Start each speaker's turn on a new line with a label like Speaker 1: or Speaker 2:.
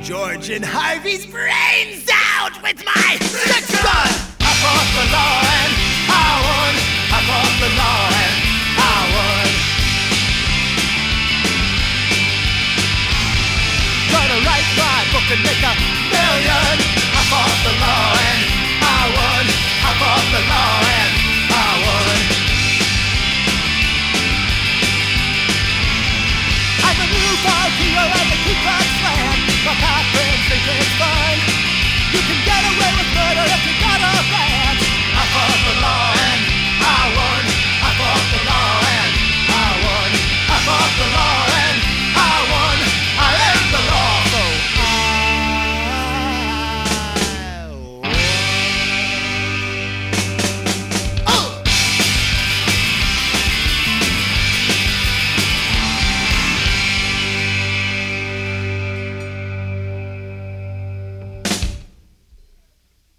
Speaker 1: Georgian Harvey's brains out with my six gun.
Speaker 2: I fought the law and I won. I fought the law and I won. Gonna write my book and make $1 million.